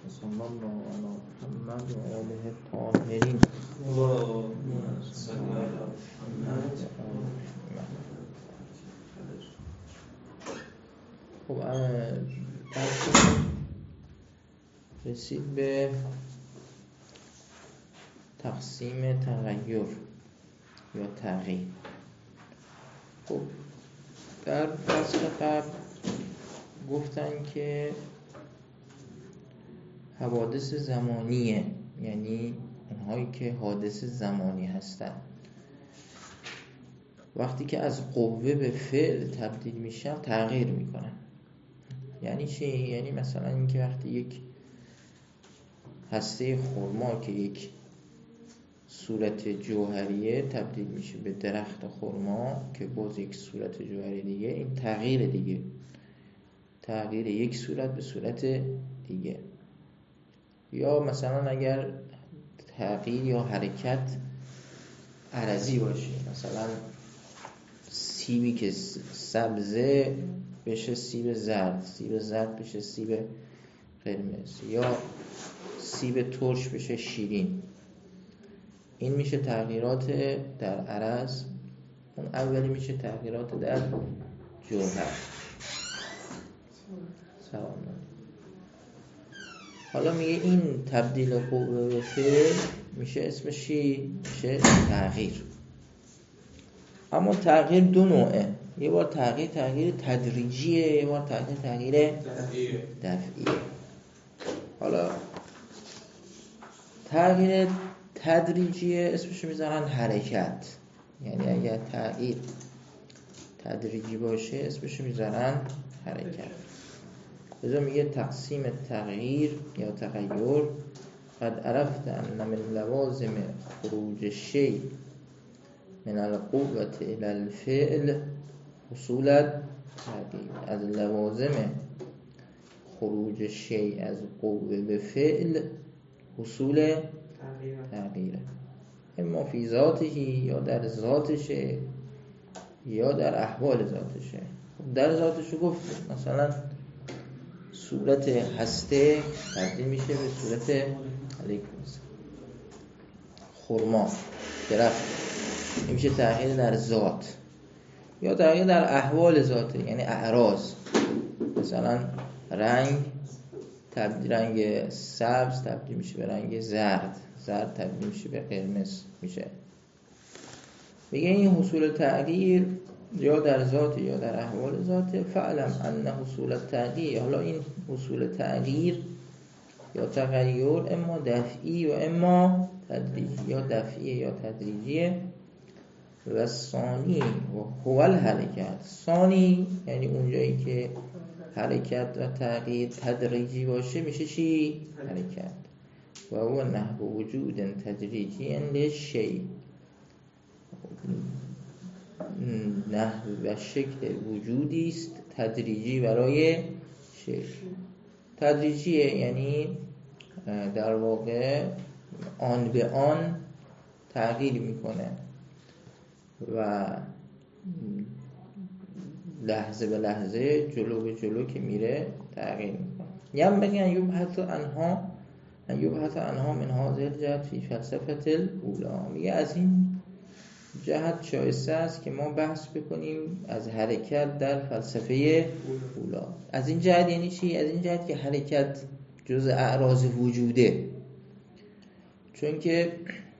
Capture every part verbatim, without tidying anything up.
صلی الله علی محمد و آله الطاهرین. خب رسید به تقسیم تغییر یا تغییر. خب در فصل قبل گفتن که حوادث زمانیه، یعنی اونهایی که حادث زمانی هستن وقتی که از قوه به فعل تبدیل میشن تغییر میکنن. یعنی چی؟ یعنی مثلا اینکه وقتی یک هسته خرما که یک صورت جوهریه تبدیل میشه به درخت خرما که باز یک صورت جوهری دیگه، این تغییر دیگه، تغییر یک صورت به صورت دیگه. یا مثلا اگر تغییر یا حرکت عرضی باشه، مثلا سیبی که سبزه بشه سیب زرد، سیب زرد بشه سیب قرمز، یا سیب ترش بشه شیرین. این میشه تغییرات در عرض. اون اولی میشه تغییرات در جوهر. سلام. حالا میگه این تبدیل قوه به فعل میشه اسمش چی؟ میشه تغییر. اما تغییر دو نوعه. یه بار تغییر تغییر تدریجیه، یه بار تغییر تغییر دفعیه. حالا تغییر تدریجیه اسمش میذارن حرکت. یعنی اگر تغییر تدریجی باشه اسمش میذارن حرکت. لذا میگه تقسیم تغییر یا تغییر قد عرفت ان من لوازم خروج الشیء من القوة الى الفعل حصول تغییر. از لوازم خروج شیء از قوه به فعل حصول تغییر، اما فی ذاته یا در ذاتشه یا در احوال ذاتشه. در ذاتشو گفتیم، مثلا صورت هسته تبدیل میشه به صورت علیکم خرما درخت، این میشه تغییر در ذات. یا تغییر در احوال ذاته، یعنی اعراض. مثلا رنگ تبدیل رنگ سبز تبدیل میشه به رنگ زرد، زرد تبدیل میشه به قرمز میشه. میگه این حصول تغییر یا در ذات یا در احوال ذات. فعلم ان حصول تغییر، حالا این حصول تغییر یا تغییر اما دفعی و اما تدریجی، یا دفعی یا تدریجیه. و ثانی و هو الحرکت. ثانی یعنی اونجایی که حرکت و تغییر تدریجی باشه میشه چی؟ حرکت. و هو نحو وجود تدریجی للشیء، نحو و شکل وجودی است تدریجی برای شیء. تدریجیه یعنی در واقع آن به آن تغییر میکنه و لحظه به لحظه جلو به جلو که میره تغییر میکنه. یم بگن یبحث عنها یبحث عنها من هذه الجهت فی فلسفه الاولا. میگه از این جهت شایسته است که ما بحث بکنیم از حرکت در فلسفه اولا. از این جهت یعنی چی؟ از این جهت که حرکت جز اعراض وجوده، چون که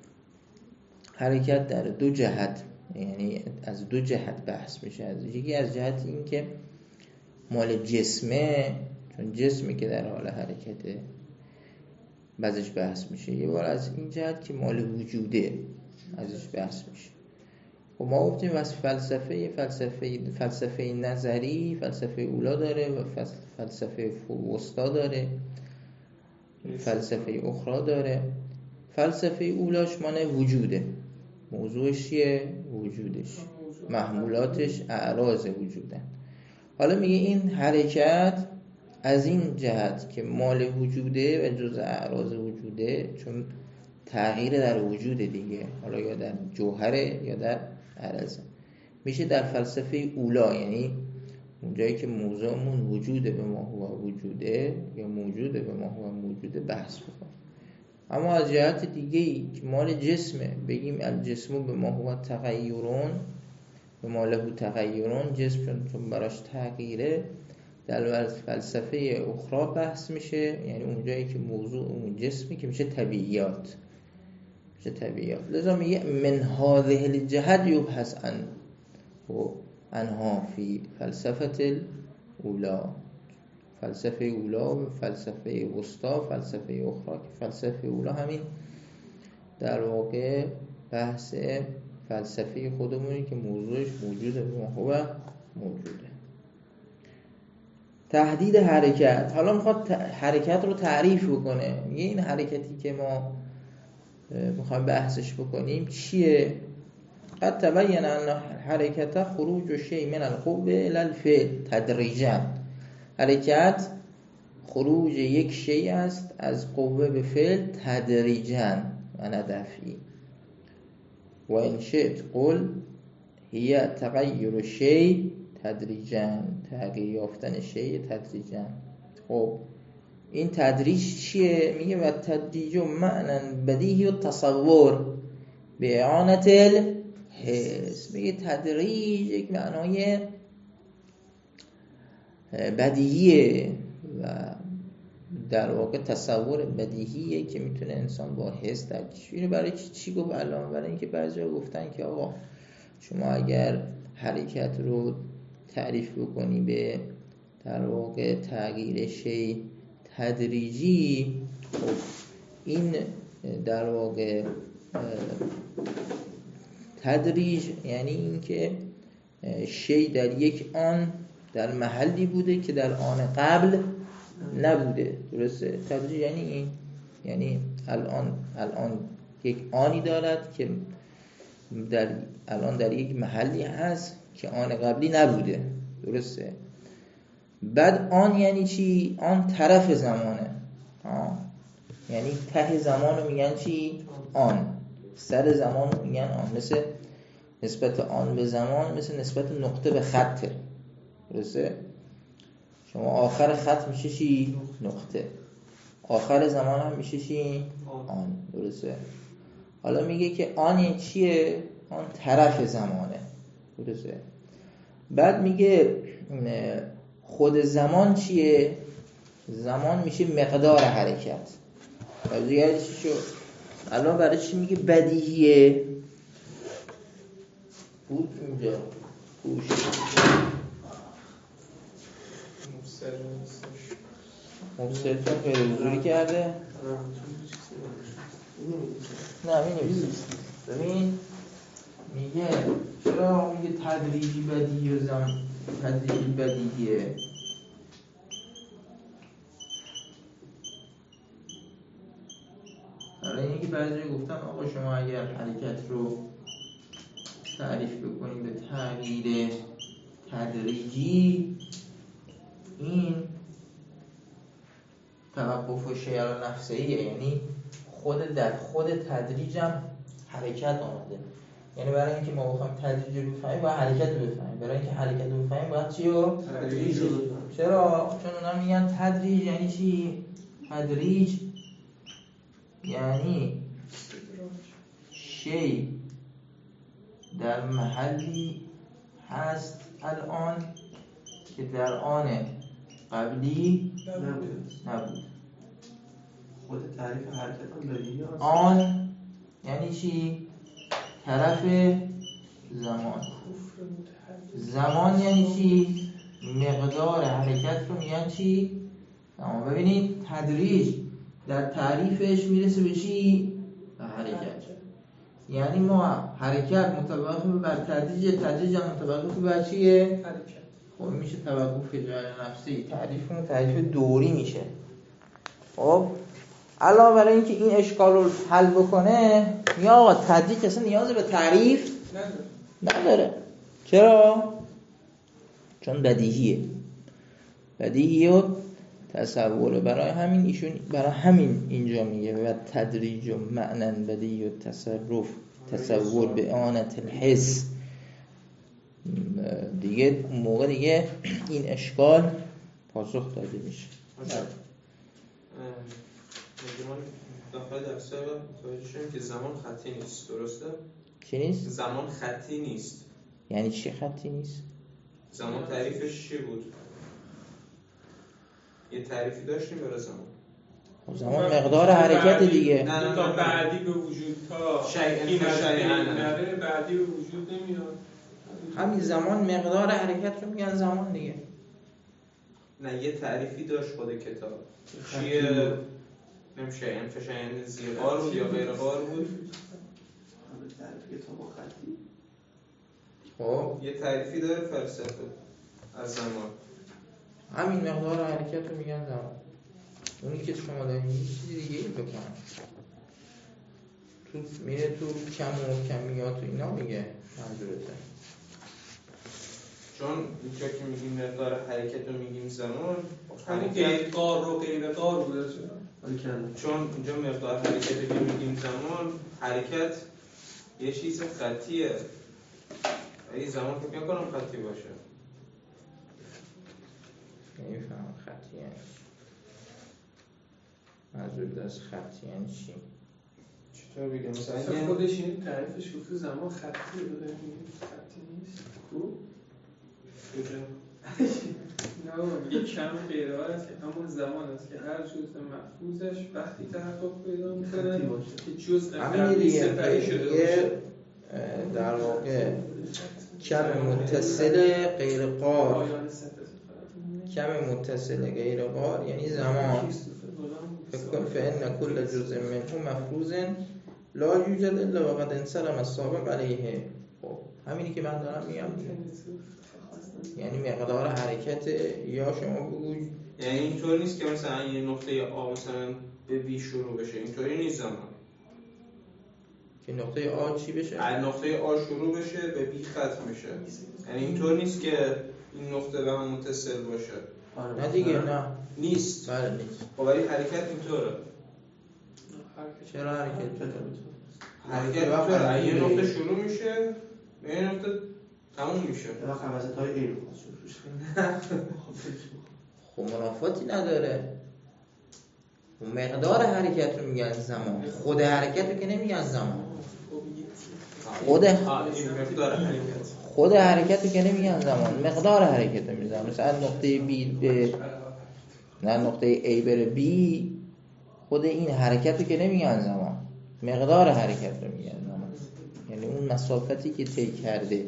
حرکت در دو جهت، یعنی از دو جهت بحث میشه. از یکی از جهت این که مال جسمه، چون جسمی که در حال حرکته بعضش بحث میشه. یه بار از این جهت که مال وجوده ازش بحث میشه. و ما گفتیم از فلسفه فلسفه فلسفه نظری فلسفه اولا داره و فلسفه وسطا داره، فلسفه اخرى داره. فلسفه اولاش معنی وجوده، موضوعش چیه؟ وجودش، محمولاتش اعراض وجودن. حالا میگه این حرکت از این جهت که مال وجوده و جز اعراض وجوده، چون تغییر در وجود دیگه، حالا یا در جوهره یا در عرضه، میشه در فلسفه اولا، یعنی اونجایی که موضوعمون وجود به ما هو وجوده یا موجود به ما هو موجوده بحث بکنیم. اما از جهت دیگه ای که مال جسمه بگیم الجسم به ما هو تغیرون به ما له تغیرون، جسم چون براش تغییره در فلسفه اخرى بحث میشه، یعنی اونجایی که موضوع اون جسمی که میشه طبیعیات میشه طبیعیات. لذا میگه من هذه الجهت یبحث عن و عنها فی فلسفه الاولا، فلسفه اولا و فلسفه وسطا، فلسفه اخرى که فلسفه اولا همین در واقع بحث فلسفه خودمونی که موضوعش موجوده به ما هو موجوده. تحدید حرکت، حالا میخواد حرکت رو تعریف بکنه. میگه این حرکتی که ما میخوایم بحثش بکنیم چیه؟ قد تبین ان حرکت خروج شیء من القوه الى الفعل تدریجا. حرکت خروج یک شیء است از قوه به فعل تدریجا و نه دفعی. و ان شئت قل هی تغییر شیء تدریجا، تغییر یافتن شیء تدریجا. خب این تدریج چیه؟ میگه و تدریج معنی بدیهی و تصور به اعانت الحس. میگه تدریج یک معنای بدیهیه و در واقع تصور بدیهیه که میتونه انسان با حس درکش. اینو برای چی, چی گفت الان؟ برای اینکه بعضیا گفتن که آقا شما اگر حرکت رو تعریف بکنی به در واقع تغییر شیء تدریجی، خب این در واقع تدریج یعنی این که شیء در یک آن در محلی بوده که در آن قبل نبوده. درسته؟ تدریج یعنی این، یعنی الان الان یک آنی دارد که در الان در یک محلی هست که آن قبلی نبوده. درسته؟ بعد آن یعنی چی؟ آن طرف زمانه. آه. یعنی ته زمان رو میگن چی؟ آن. سر زمان رو میگن آن. مثل نسبت آن به زمان مثل نسبت نقطه به خطه. درسته؟ شما آخر خط میشه چی؟ نقطه. آخر زمان هم میشه چی؟ آن. درسته؟ حالا میگه که آن چیه؟ آن طرف زمانه. درسته؟ بعد میگه خود زمان چیه؟ زمان میشه مقدار حرکت. و دیگه چی شد؟ الان برای چی میگه بدیهیه؟ بود اینجا گوش مبصرتون خیلی حضوری کرده؟ نه می نویسید. ببین میگه چرا میگه تدریجی بدیهی و زمان تدریجی بدیهیه؟ برای اینکه بعضی گفتن آقا شما اگر حرکت رو تعریف بکنید به تغییر تدریجی، این توقف شیء نفسیه، یعنی خود در خود تدریج هم حرکت آمده. یعنی برای اینکه ما بخوایم تدریج رو بفهمیم باید حرکت رو بفهمیم. برای اینکه حرکت رو بفهمیم باید چی رو؟ تدریج رو بفهمیم. چرا؟ چون اونا میگن تدریج یعنی چی؟ تدریج یعنی شیء در محلی هست الان که در آن قبلی نبود. خود تعریف حرکت هم بدیهی هست. آن یعنی چی؟ طرف زمان. زمان یعنی چی؟ مقدار حرکت رو میگن چی؟ زمان. ببینید تدریج در تعریفش میرسه به چی؟ به حرکت. یعنی ما حرکت متوقف بر تدریج، تدریج هم متوقف بر چیه؟ حرکت. خب میشه توقف جای نفسی. تعریفمون تعریف دوری میشه. خب علاوه بر اینکه این اشکال رو حل بکنه، یا آقا تدریج اصلا نیاز به تعریف نداره. نداره. چرا؟ چون بدیهیه. بدیهیه و تصوره. برای همین ایشون برای همین اینجا میگه و تدریج و معنی بدیهی و تصرف تصور به آنت الحس. دیگه اون موقع دیگه این اشکال پاسخ داده میشه. میگه من داخل درسه متوجه شدم که زمان خطی نیست، درسته؟ چی نیست؟ زمان خطی نیست. یعنی چی خطی نیست؟ زمان تعریفش چی بود؟ یه تعریفی داشتیم برای زمان. خب زمان مقدار حرکت دیگه. نه نه تا بعدی به وجود تا شیء فشیء نره بعدی به وجود نمیاد. همین زمان مقدار حرکت رو میگن زمان دیگه. نه یه تعریفی داشت خود کتاب. چیه؟ نمیشه این فشیء زیغار بود یا غیر غار بود؟ همه تعریف کتاب خطی. خب یه تعریفی داره فلسفه از زمان. همین مقدار حرکت رو میگن زمان. اونی که شما دارید چیزی دیگه ای بکنن تو میره تو کم و کمیات و اینا میگه منظورته. چون اینجا که میگیم مقدار حرکت رو میگیم زمان، همون غیر قار رو غیر قار بوده چون چون اینجا مقدار حرکت رو که میگیم زمان، حرکت یه چیز خطیه. این زمان فکر نکنم خطی باشه. نمیفهم خطی یعنی منظور از خطی یعنی چی؟ چطور بگم؟ مثلا اصلا خودش این تعریفش گفته زمان خطیه بوده، خطی نیست کو؟ نه یک کم غیر قار است که همون زمان است که هر جزء مفروضش وقتی تحقق پیدا میکنه که جزء قبلی سپری شده باشه. در واقع کم متصل غیر قار، کم متصل غیر قار یعنی زمان. فکر فإن كل جزء منه مفروض لا یوجد الا وقد انصرم السابق علیه. خب همینی که من دارم میگم، یعنی مقدار حرکت. یا شما بگو یعنی اینطور نیست که مثلا یه نقطه آ مثلا به بی شروع بشه، اینطوری نیست زمان که نقطه آ چی بشه؟ از نقطه آ شروع بشه به بی ختم بشه. یعنی اینطور نیست که این نقطه به هم متصل باشه. نه دیگه نه نیست. بله نیست. خب ولی حرکت اینطوره. چرا حرکت اینطوره؟ حرکت اینطوره، یه نقطه شروع میشه به یه نقطه تموم میشه. یا خمسه تای غیر خاص شروع خب منافاتی نداره. مقدار حرکت رو میگن زمان، خود حرکت رو که نمیگن زمان. خود مقدار حرکت خود حرکت رو که نمیگن زمان، مقدار حرکت رو میگن. مثلا نقطه بی به نه نقطه A بره B، خود این حرکت رو که نمیگن زمان، مقدار حرکت رو میگن زمان، یعنی اون مسافتی که طی کرده.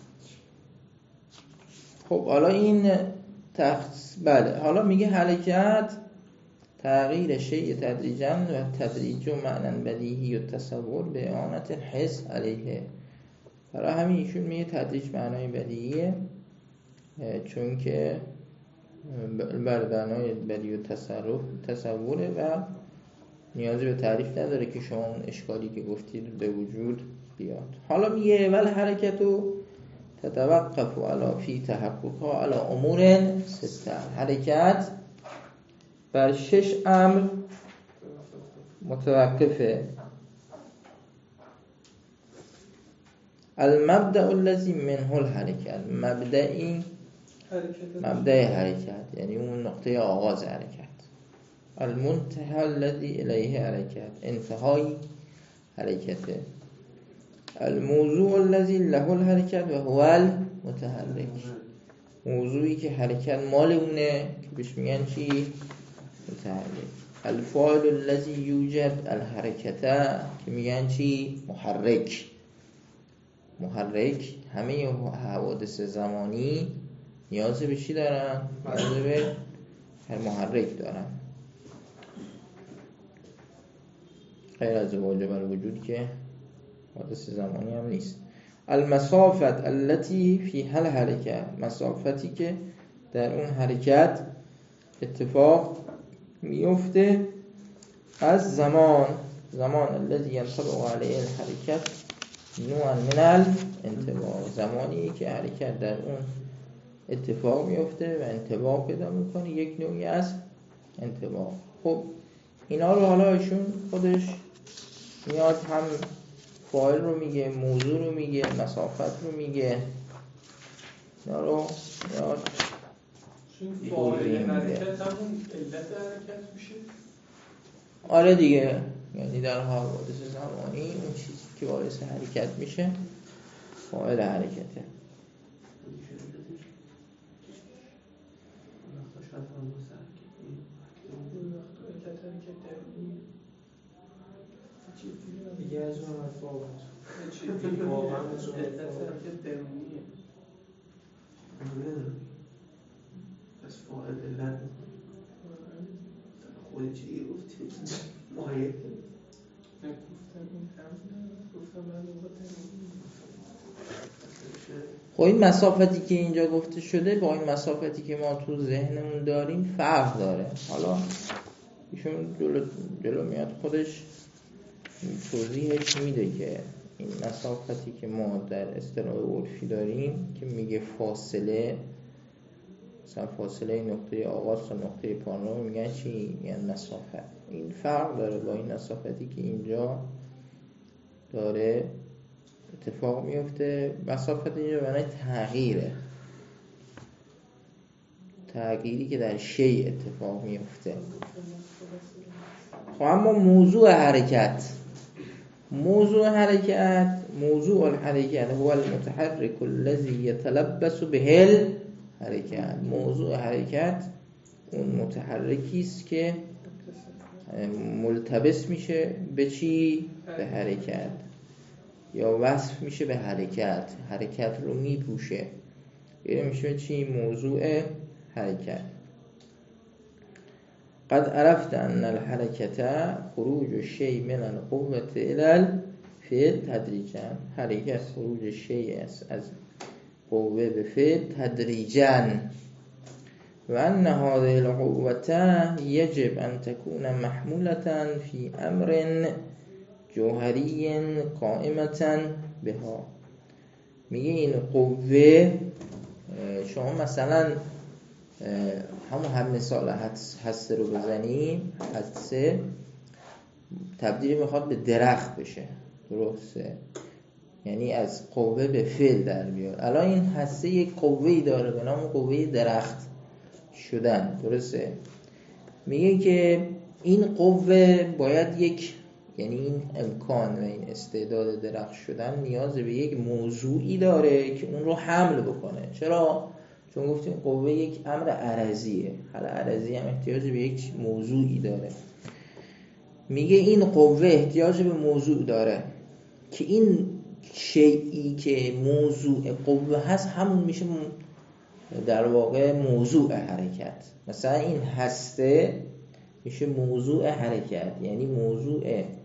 خب حالا این تخص بله حالا میگه حرکت تغییر شیء تدریجاً و تدریج و معنی بدیهی و تصور به اعانت حس علیه. برای همین ایشون میگه تدریج معنای بدیهیه، چون که بر معنای بدیهی و تصرف تصوره و نیازی به تعریف نداره که شما اون اشکالی که گفتید به وجود بیاد. حالا میگه ول حرکتو تتوقف علی فی تحققها علی امور سته. حرکت بر شش امر متوقفه. المبدأ الذی منه الحرکت، مبدئی مبدأ حرکت یعنی اون نقطه آغاز حرکت. المنتهى الذی الیه حرکت، انتهای حرکته. الموضوع الذی له الحرکت و هو المتحرک، موضوعی که حرکت مال اونه که بهش میگن چی؟ متحرک. الفاعل الذی یوجب الحرکت که میگن چی؟ محرک. محرک همه حوادث زمانی نیاز به چی دارن؟ نیاز به هر محرک دارن، غیر از واجب الوجود که حوادث زمانی هم نیست. المسافت التي فيها الحرکت، مسافتی که در اون حرکت اتفاق میفته. از زمان، زمان الذي ينطبق عليه الحرکت نوعا من الانطباق، زمانی که حرکت در اون اتفاق میفته و انطباق پیدا میکنه، یک نوعی از انطباق. خب اینا رو حالا ایشون خودش میاد هم فاعل رو میگه، موضوع رو میگه، مسافت رو میگه. اینا رو یاد چون فاعل حرکت همون علت حرکت میشه. آره دیگه، یعنی در حوادث زمانی اون چیزی که باعث حرکت میشه فاعل حرکته. دیگه از اون مفهوم چیزی واقعا از اون حرکت درونیه. پس فاعل علت خودی چی گفتی؟ ماهیت گفتم این هم گفتم من خب این مسافتی که اینجا گفته شده با این مسافتی که ما تو ذهنمون داریم فرق داره. حالا ایشون جلو, جلو میاد خودش توضیحش میده که این مسافتی که ما در اصطلاح عرفی داریم که میگه فاصله، مثلا فاصله نقطه آغاز تا نقطه پایان رو میگن چی؟ یعنی مسافت. این فرق داره با این مسافتی که اینجا داره اتفاق میفته. مسافت اینجا معنی تغییره، تغییری که در شیء اتفاق میفته. خب اما موضوع حرکت، موضوع حرکت موضوع الحرکت هو المتحرك الذي يتلبس به الحرکت. موضوع حرکت اون متحرکی است که ملتبس میشه به چی؟ به حرکت، یا وصف میشه به حرکت، حرکت رو میپوشه. این میشه چی؟ موضوع حرکت. قد عرفت ان الحرکت خروج الشیء من القوة الى الفعل تدریجا. حرکت خروج شیء است از قوه به فعل تدریجا. و ان هذه القوة يجب ان تكون محمولة في امر جوهری قائمة بها. میگه این قوه، شما مثلا همون هم مثال هسته رو بزنیم، هسته تبدیل میخواد به درخت بشه، درسته؟ یعنی از قوه به فعل در بیاد. الان این هسته یک قوه‌ای داره به نام قوه درخت شدن، درسته؟ میگه که این قوه باید یک، یعنی این امکان و این استعداد درخت شدن نیاز به یک موضوعی داره که اون رو حمل بکنه. چرا؟ چون گفتیم قوه یک امر عرضیه، حالا عرضی هم احتیاج به یک موضوعی داره. میگه این قوه احتیاج به موضوع داره که این شیئی که موضوع قوه هست همون میشه در واقع موضوع حرکت. مثلا این هسته میشه موضوع حرکت، یعنی موضوع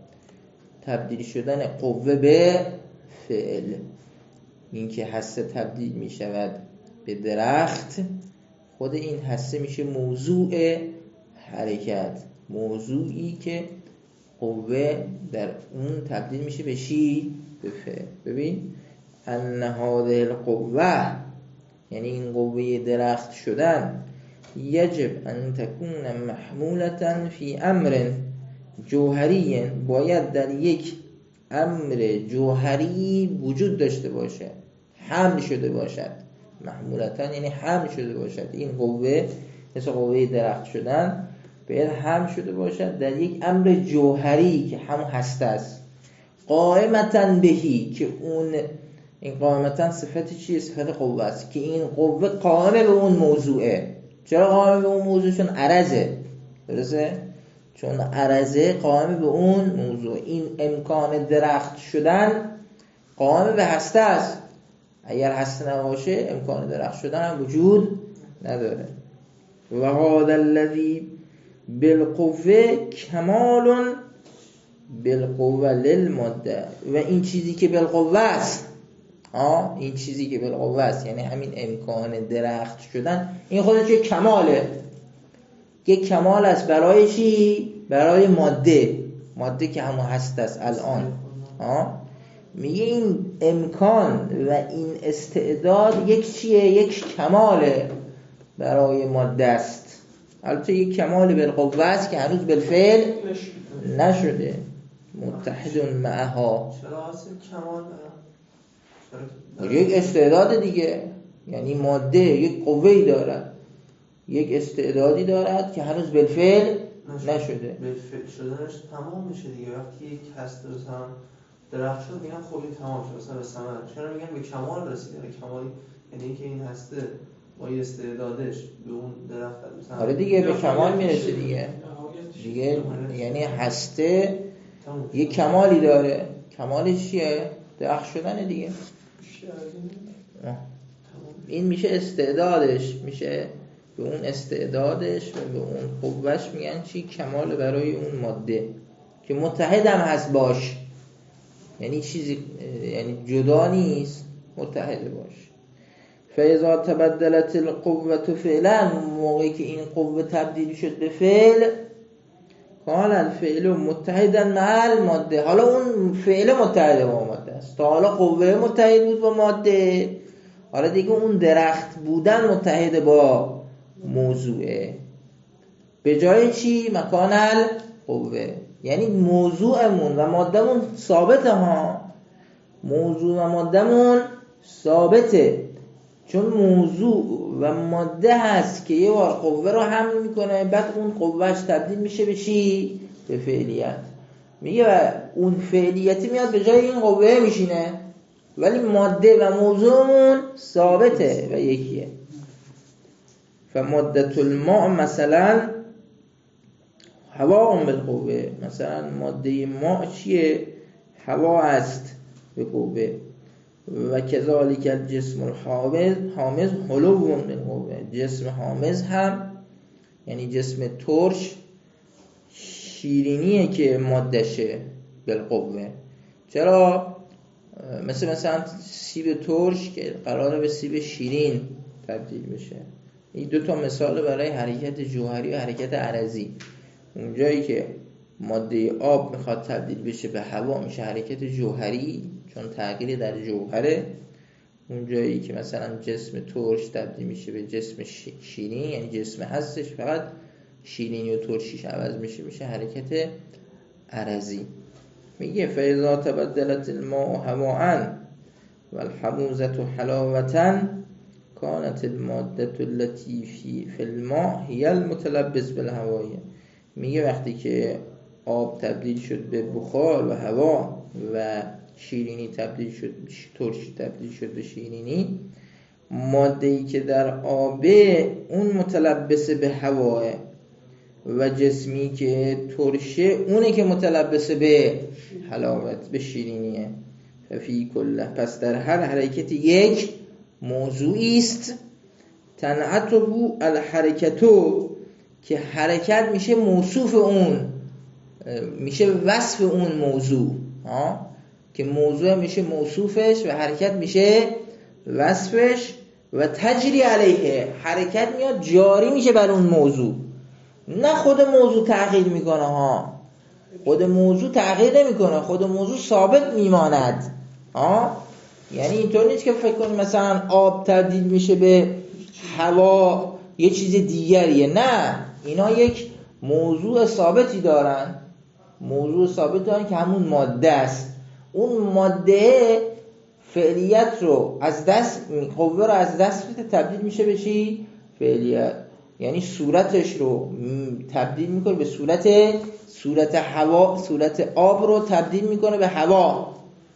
تبدیل شدن قوه به فعل. این که هسته تبدیل میشود به درخت، خود این هسته میشه موضوع حرکت، موضوعی که قوه در اون تبدیل میشه به چی؟ به فعل. ببین ان هذه القوه، یعنی این قوه درخت شدن، یجب ان تکون محمولة فی امر جوهری، باید در یک امر جوهری وجود داشته باشه، حمل شده باشد. محمولتن یعنی حمل شده باشد. این قوه مثل قوه درخت شدن باید حمل شده باشد در یک امر جوهری که همون هسته است. قائمتن بهی، که اون این قائمتن صفت چیه؟ صفت قوه است که این قوه قائم به اون موضوعه. چرا قائم به اون موضوع؟ چون عرضه، درسته؟ چون عرضه قائم به اون موضوع. این امکان درخت شدن قائم به هسته است. اگر هسته نباشه امکان درخت شدن هم وجود نداره. و هذا الذی بالقوه کمال بالقوه للماده. و این چیزی که بالقوه است، آه این چیزی که بالقوه است یعنی همین امکان درخت شدن، این خودش یک کماله، یک کمال است برای چی؟ برای ماده، ماده که همون هست است الان. آه میگه این امکان و این استعداد یک چیه؟ یک کماله برای ماده است. البته یک کمال بالقوه است که هنوز بالفعل نشده. متحد معها. چرا اصل کمال؟ یک استعداد دیگه، یعنی ماده یک قوه‌ای دارد، یک استعدادی دارد که هنوز بالفعل نشده. بالفعل شدنش تمام میشه دیگه. وقتی یک هسته مثلا درخت شد میگن خب این تمام شد، مثلا به ثمر. چرا میگن به کمال رسیده؟ کمال یعنی اینکه این هسته با استعدادش به اون درخت مثلا آره دیگه به کمال میرسه دیگه. دیگه یعنی هسته یک کمالی داره. کمالش چیه؟ درخت شدن دیگه. این میشه استعدادش، میشه به اون استعدادش و به اون قوهش میگن چی؟ کمال برای اون ماده که متحدم هست باش، یعنی چیزی، یعنی جدا نیست، متحد باش. فاذا تبدلت القوة فعلا، موقعی که این قوه تبدیل شد به فعل، کان الفعل متحدا مع الماده. حالا اون فعل متحد با ماده است. تا حالا قوه متحد بود با ماده، حالا دیگه اون درخت بودن متحد با موضوعه. به جای چی؟ مکان القوه. یعنی موضوعمون و مادهمون ثابته ها. موضوع و مادهمون ثابته، چون موضوع و ماده هست که یه بار قوه رو حمل میکنه، بعد اون قوهش تبدیل میشه به چی؟ به فعلیت. میگه و اون فعلیتی میاد به جای این قوه میشینه، ولی ماده و موضوعمون ثابته و یکیه. فمادة الماء مثلا هوا بالقوه. مثلا ماده ماء چیه؟ هوا است به قوه. و کذالک الجسم الحامض حامض حلو بالقوه. جسم حامض هم یعنی جسم ترش شیرینیه که مادهشه بالقوه. چرا؟ مثل مثلا سیب ترش که قراره به سیب شیرین تبدیل بشه. این دو تا مثال برای حرکت جوهری و حرکت عرضی. اونجایی که ماده آب میخواد تبدیل بشه به هوا میشه حرکت جوهری، چون تغییر در جوهره. اونجایی که مثلا جسم ترش تبدیل میشه به جسم شیرین، یعنی جسم هستش فقط شیرینی و ترشیش عوض میشه، میشه حرکت عرضی. میگه فاذا تبدلت الماء هواء والحموزة حلاوة كانت المادة التي في الماء هي المتلبس بالهواء. میگه وقتی که آب تبدیل شد به بخار و هوا و شیرینی تبدیل شد، ترشی تبدیل شد به شیرینی، ماده‌ای که در آبه اون متلبس به هواه و جسمی که ترشه اونه که متلبس به حلاوت، به شیرینیه. ففی کله، پس در هر حرکت یک موضوعی است تنعته الحرکتو، که حرکت میشه موصوف اون، میشه وصف اون موضوع ها، که موضوع میشه موصوفش و حرکت میشه وصفش. و تجری علیه، حرکت میاد جاری میشه بر اون موضوع، نه خود موضوع تغییر میکنه ها. خود موضوع تغییر نمیکنه، خود موضوع ثابت میماند ها. یعنی اینطور نیست که فکر کنید مثلا آب تبدیل میشه به هوا یه چیز دیگریه، نه، اینا یک موضوع ثابتی دارن، موضوع ثابت دارن که همون ماده است. اون ماده فعلیت رو از دست، قوه رو از دست میده، تبدیل میشه به چی؟ فعلیت. یعنی صورتش رو تبدیل میکنه به صورت صورت هوا، صورت آب رو تبدیل میکنه به هوا،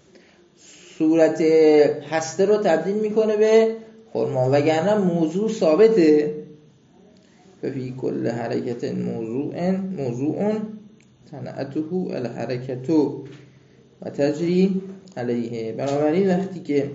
صورت هسته رو تبدیل میکنه به خرما، وگرنه موضوع ثابته. ففی کل حرکت موضوع موضوع تنعته الحرکتو و تجری علیه. بنابراین وقتی که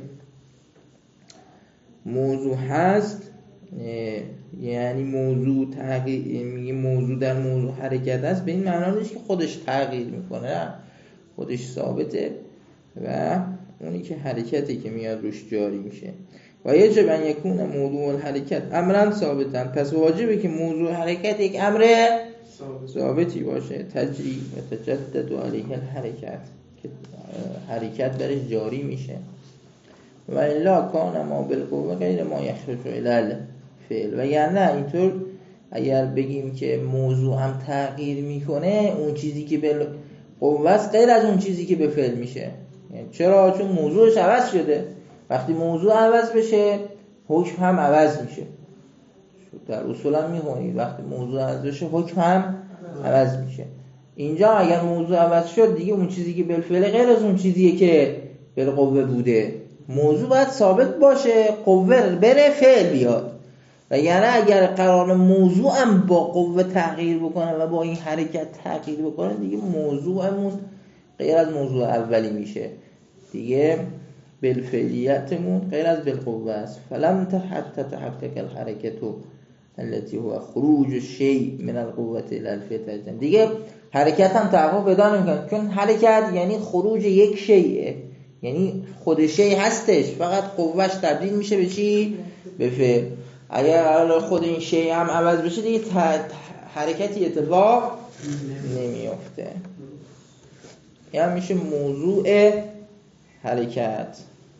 موضوع هست، یعنی موضوع تغییر، میگه موضوع در موضوع حرکت است، به این معنا نیست که خودش تغییر میکنه، خودش ثابته و اونی که حرکتی که میاد روش جاری میشه. و یجب ان یکون موضوع الحرکت امرا ثابتا، پس واجبه که موضوع حرکت یک امر ثابتی باشه. تجری و تجدد علیه الحرکت، که حرکت برش جاری میشه. و الا کان ما بالقوه غیر ما یخرج الی الفعل. و یا نه اینطور اگر بگیم که موضوع هم تغییر میکنه، اون چیزی که به قوه است غیر از اون چیزی که به فعل میشه. یعنی چرا؟ چون موضوعش عوض شده. وقتی موضوع عوض بشه، حکم هم عوض میشه. در اصول هم میخونید وقتی موضوع عوض بشه حکم هم عوض میشه. اینجا اگر موضوع عوض شد دیگه اون چیزی که بالفعل غیر از اون چیزیه که بالقوه بوده. موضوع باید ثابت باشه، قوه بره، فعل بیاد. و یعنی اگر قرار موضوع هم با قوه تغییر بکنه و با این حرکت تغییر بکنه دیگه موضوعمون غیر از موضوع اولی میشه دیگه، بالفعلیتمون غیر از بالقوه است. فلم حتی تحقق الحرکت التي هو خروج الشيء من القوه الى الفعل. دیگه حرکت هم تحقق پیدا نمیکنه، چون حرکت یعنی خروج یک شیء، یعنی خود شیء هستش، فقط قوهش تبدیل میشه به چی؟ به فعل. اگر خود این شیء هم عوض بشه دیگه حرکتی اتفاق نمیفته. این هم میشه موضوع حرکت.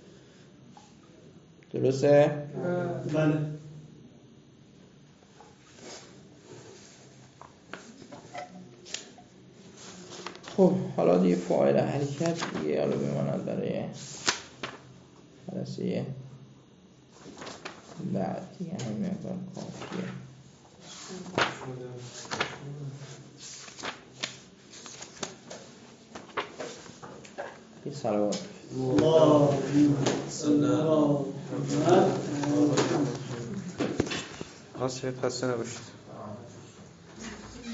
درسته؟ بله. خب حالا دیگه فاعل حرکت دیگه حالا بماند برای جلسه بعد دیگه همین مقدار کافیه. یه صلوات الله الله خسته نباشید.